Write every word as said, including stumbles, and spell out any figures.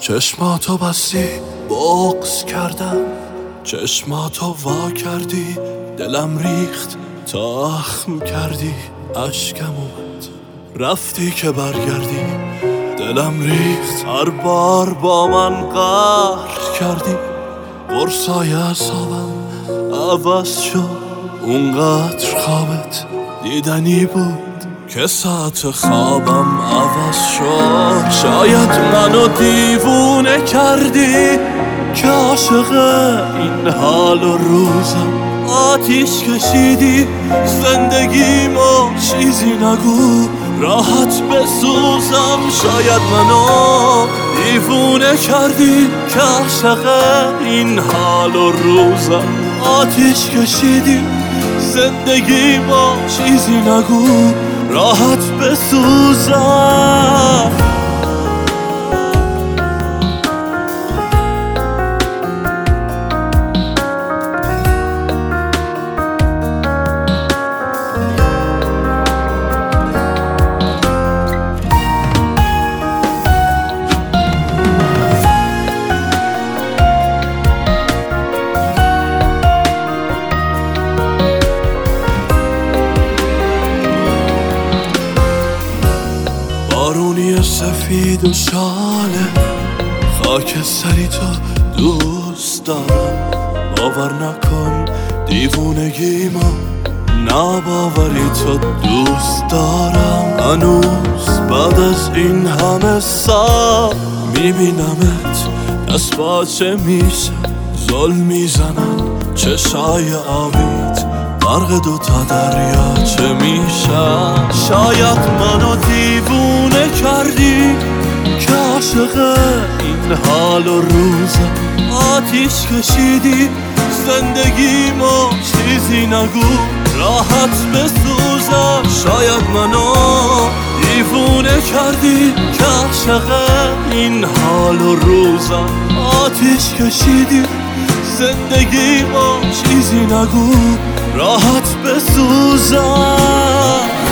چشماتو بستی بغض کردم، چشماتو وا کردی دلم ریخت تا اخم کردی. اشکم اومد رفتی که برگردی، دلم ریخت هر بار با من قهر کردی. قرصای اعصابم عوض شد، اونقدر خوابت دیدنی بود که ساعت خوابم عوض شد. شاید منو دیوونه کردی که عاشق این حال و روزم. آتیش کشیدی زندگیمو چیزی نگو راحت بسوزم. شاید منو دیوونه کردی که عاشق این حال و روزم. آتیش کشیدی زندگیمو چیزی نگو راحت بسوزم. بارونی سفید و شاله خاکستری تو دوست دارم. باور نکن دیوونگیمو، ناباوری تو دوست دارم. هنوز بعد از این همه سال میبینمت دست باچه میشه ظلم میزنن. چشای آبیت غرق دوتا دریاچه میشن. شاید منو دیوونه کردی که عاشق این حال و روزم. آتیش کشیدی زندگیمو چیزی نگو راحت بسوزم. شاید منو دیوونه کردی که عاشق این حال و روزم. آتیش کشیدی زندگیمو چیزی نگو راحت بسوزم.